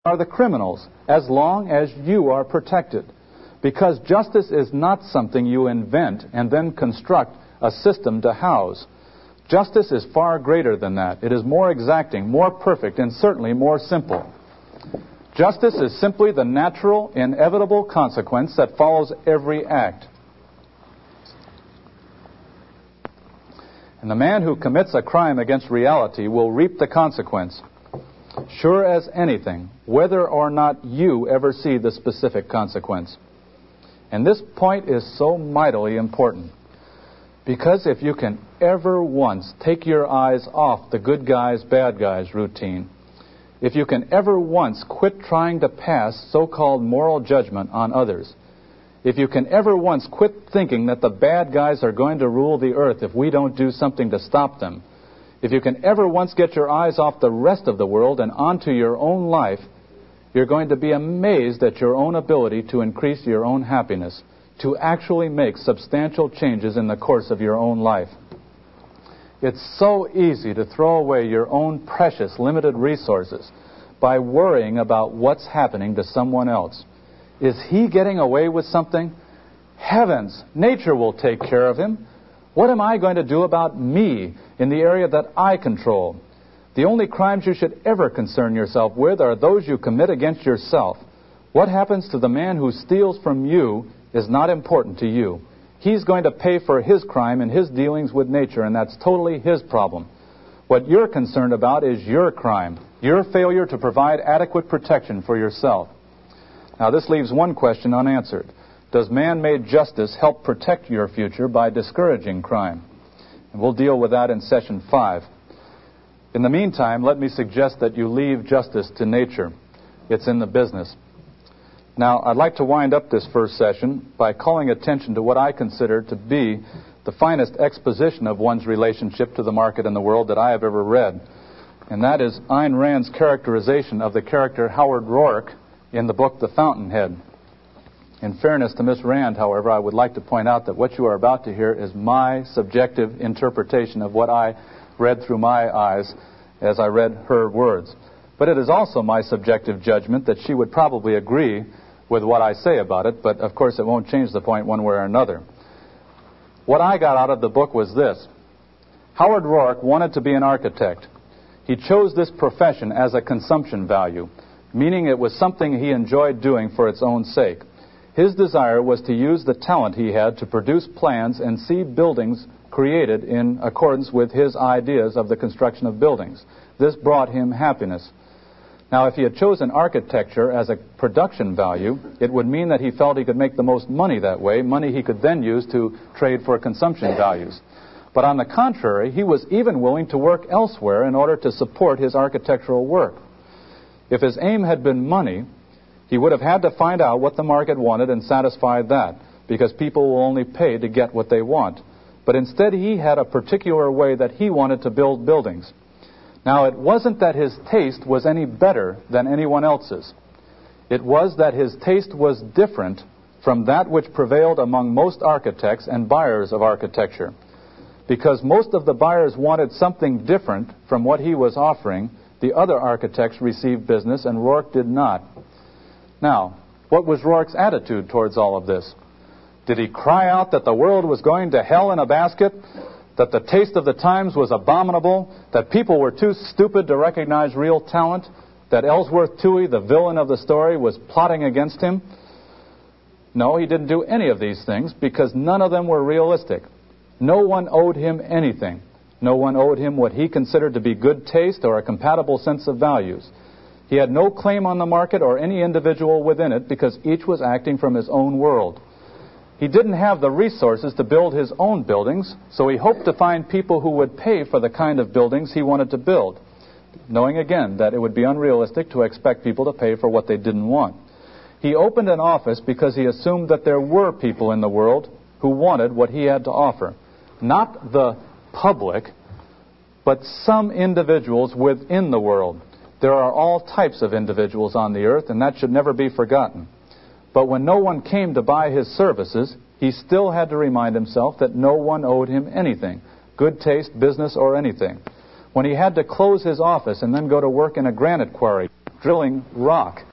are the criminals, as long as you are protected. Because justice is not something you invent and then construct a system to house. Justice is far greater than that. It is more exacting, more perfect, and certainly more simple. Justice is simply the natural, inevitable consequence that follows every act. And the man who commits a crime against reality will reap the consequence, sure as anything, whether or not you ever see the specific consequence. And this point is so mightily important, because if you can ever once take your eyes off the good guys, bad guys routine, if you can ever once quit trying to pass so-called moral judgment on others, if you can ever once quit thinking that the bad guys are going to rule the earth if we don't do something to stop them, if you can ever once get your eyes off the rest of the world and onto your own life, you're going to be amazed at your own ability to increase your own happiness, to actually make substantial changes in the course of your own life. It's so easy to throw away your own precious, limited resources by worrying about what's happening to someone else. Is he getting away with something? Heavens, nature will take care of him. What am I going to do about me in the area that I control? The only crimes you should ever concern yourself with are those you commit against yourself. What happens to the man who steals from you is not important to you. He's going to pay for his crime and his dealings with nature, and that's totally his problem. What you're concerned about is your crime, your failure to provide adequate protection for yourself. Now, this leaves one question unanswered. Does man-made justice help protect your future by discouraging crime? And we'll deal with that in session 5. In the meantime, let me suggest that you leave justice to nature. It's in the business. Now, I'd like to wind up this first session by calling attention to what I consider to be the finest exposition of one's relationship to the market and the world that I have ever read. And that is Ayn Rand's characterization of the character Howard Roark in the book The Fountainhead. In fairness to Miss Rand, however, I would like to point out that what you are about to hear is my subjective interpretation of what I read through my eyes as I read her words. But it is also my subjective judgment that she would probably agree with what I say about it, but of course it won't change the point one way or another. What I got out of the book was this. Howard Roark wanted to be an architect. He chose this profession as a consumption value, meaning it was something he enjoyed doing for its own sake. His desire was to use the talent he had to produce plans and see buildings created in accordance with his ideas of the construction of buildings. This brought him happiness. Now, if he had chosen architecture as a production value, it would mean that he felt he could make the most money that way, money he could then use to trade for consumption values. But on the contrary, he was even willing to work elsewhere in order to support his architectural work. If his aim had been money, he would have had to find out what the market wanted and satisfy that, because people will only pay to get what they want. But instead, he had a particular way that he wanted to build buildings. Now, it wasn't that his taste was any better than anyone else's. It was that his taste was different from that which prevailed among most architects and buyers of architecture. Because most of the buyers wanted something different from what he was offering, the other architects received business and Roark did not. Now, what was Roark's attitude towards all of this? Did he cry out that the world was going to hell in a basket? That the taste of the times was abominable? That people were too stupid to recognize real talent? That Ellsworth Toohey, the villain of the story, was plotting against him? No, he didn't do any of these things because none of them were realistic. No one owed him anything. No one owed him what he considered to be good taste or a compatible sense of values. He had no claim on the market or any individual within it because each was acting from his own world. He didn't have the resources to build his own buildings, so he hoped to find people who would pay for the kind of buildings he wanted to build, knowing again that it would be unrealistic to expect people to pay for what they didn't want. He opened an office because he assumed that there were people in the world who wanted what he had to offer. Not the public, but some individuals within the world. There are all types of individuals on the earth, and that should never be forgotten. But when no one came to buy his services, he still had to remind himself that no one owed him anything, good taste, business, or anything. When he had to close his office and then go to work in a granite quarry, drilling rock.